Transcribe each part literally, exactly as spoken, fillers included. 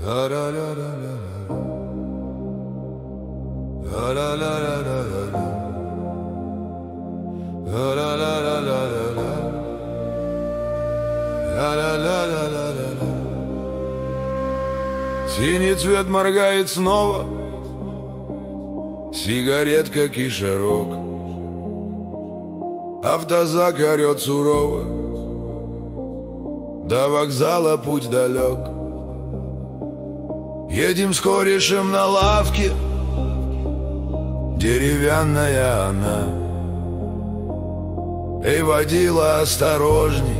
Синий цвет моргает снова, сигаретка кишерок. Автозак орет сурово, до вокзала путь далек. Едем с корешем на лавке, деревянная она. Эй, водила, осторожней,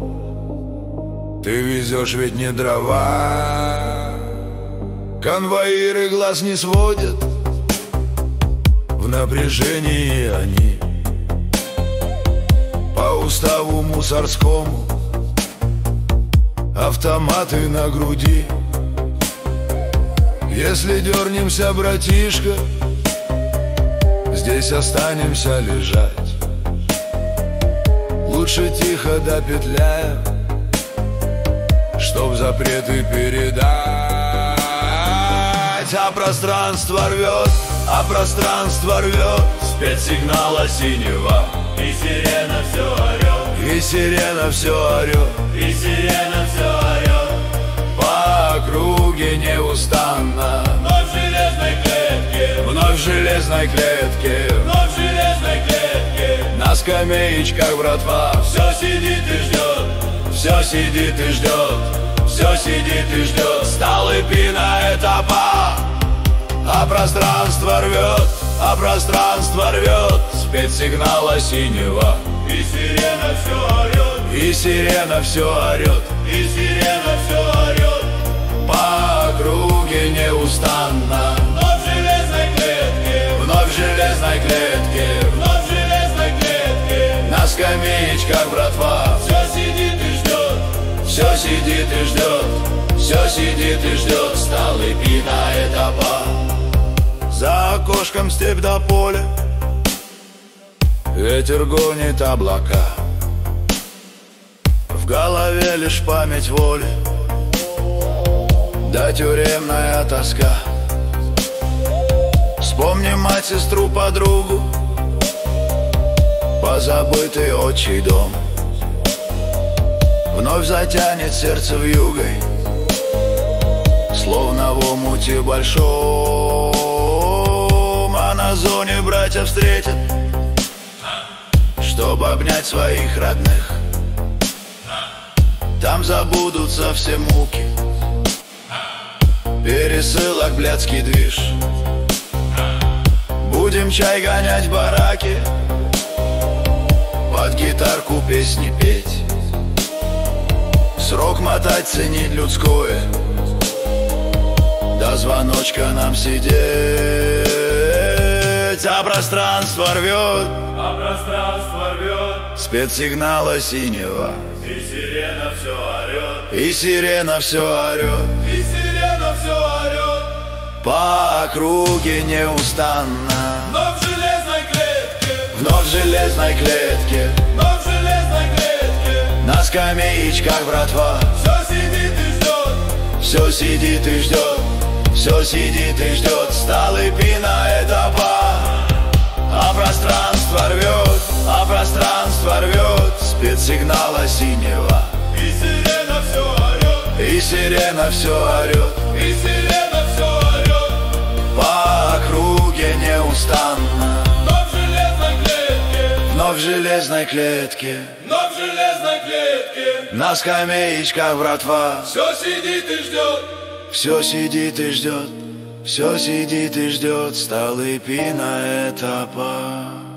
ты везешь ведь не дрова. Конвоиры глаз не сводят, в напряжении они. По уставу мусорскому автоматы на груди. Если дернемся, братишка, здесь останемся лежать. Лучше тихо допетляем, чтоб запреты передать. А пространство рвет, а пространство рвет спецсигнала синего. И сирена все орет, и сирена все орет, и сирена все орет. По округе неустанно, вновь в железной клетке, вновь в железной клетке, вновь в железной клетке. на скамеечках братва все сидит и ждет, все сидит и ждет, все сидит и ждет Столыпина этапа. А пространство рвет, а пространство рвет спецсигнала синего. И сирена все орет, И сирена все орет, и сирена все орет. по округе неустанно, Вновь в железной клетке, вновь в железной клетке, вновь в железной клетке. на скамеечках братва Все сидит и ждет, все сидит и ждет, все сидит и ждет Столыпина этапа. За окошком степь до поля, ветер гонит облака. В голове лишь память воли, да тюремная тоска. Вспомни мать, сестру, подругу, позабытый отчий дом. Вновь затянет сердце вьюгой, словно в омуте большом. А на зоне братья встретят, чтобы обнять своих родных. Там забудутся все муки, пересылок, блядский движ. Будем чай гонять в бараке, под гитарку песни петь. Срок мотать, ценить людское, до звоночка нам сидеть. А пространство рвет, а пространство рвет спецсигнала синего. и сирена все орет, И сирена все орет, и сирена все орет. по округе неустанно, Вновь в железной клетке, вновь в железной клетке, вновь в железной клетке. на скамеечках братва Все сидит и ждет, все сидит и ждет, все сидит и ждет Столыпина этапа. А пространство рвет, а пространство рвет спецсигнала синего. и сирена все орет, И сирена все орет, и сирена все орет. по округе неустанно, Вновь в железной клетке, вновь в железной клетке, вновь в железной клетке. на скамеечках братва Все сидит и ждет, все сидит и ждет, все сидит и ждет Столыпина этапа.